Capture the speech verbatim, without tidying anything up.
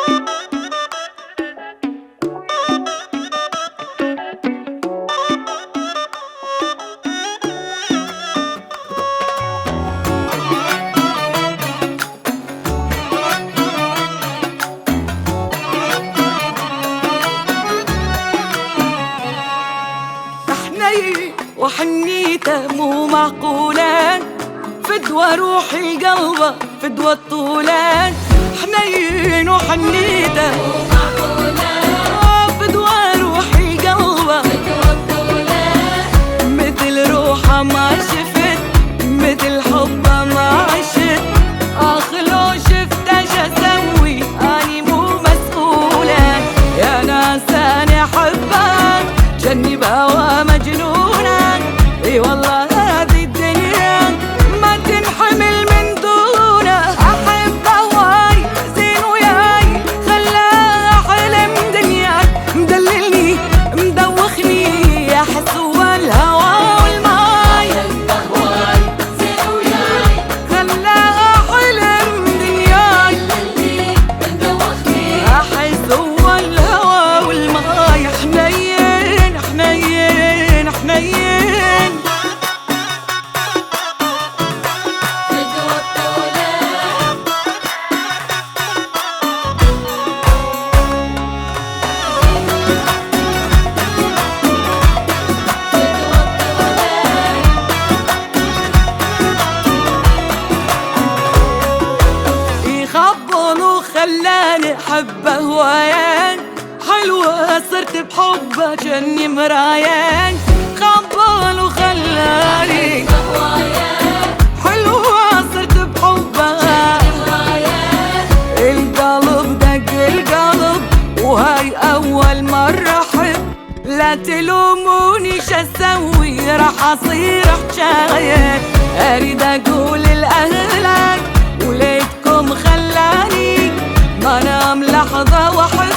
وحنيته مو معقولة، فدوى روحي قلبه فدوى الطولة. حنين وحنيته مو معقولة، فدوى روحي قلبه فدوى الطولة. مثل روحه ما شفت، مثل حبه ما عشت. آخ لو شفته شسوي أني مو مسؤولة. يا ناس أنا أحبه جني بهوى مجنونة. اي والله هذه الدنيا ما تنحمل من دونه. احبه واي زين وياي خلاه حلم دنياي. مدللني مدوخني احس هو الهوى والماي. احبه واي زين وياي خلاه حلم دنياي. مدللني مدوخني احس هو الهوى والماي. حنين حنين حنين خلاني حبه هوايان. حلوة صرت بحبه جني مرايان. خبل وخلاني حلوة صرت بحبه. القلب دق القلب وهاي أول مرة أحب. لا تلوموني شسوي راح أصير حجاية. أريد أقول لأهلك وليتكم خلاني ما نام لحظة واحدة.